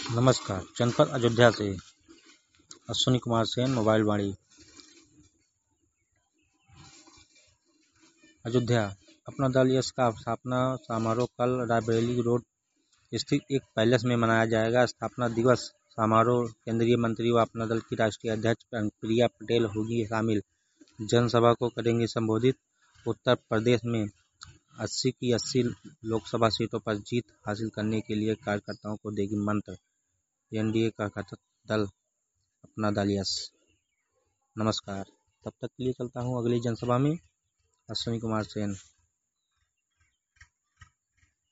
नमस्कार। जनपद अयोध्या से अश्विनी कुमार सेन, मोबाइल वाणी। अयोध्या। अपना दल यश का स्थापना समारोह कल रायबरेली रोड स्थित एक पैलेस में मनाया जाएगा। स्थापना दिवस समारोह केंद्रीय मंत्री व अपना दल की राष्ट्रीय अध्यक्ष प्रिया पटेल होगी शामिल। जनसभा को करेंगे संबोधित। उत्तर प्रदेश में 80 की 80 लोकसभा सीटों पर जीत हासिल करने के लिए कार्यकर्ताओं को देगी मंत्र। एनडीए का घटक दल अपना दल यश। नमस्कार। तब तक के लिए चलता हूँ अगली जनसभा में। अश्विनी कुमार सेन।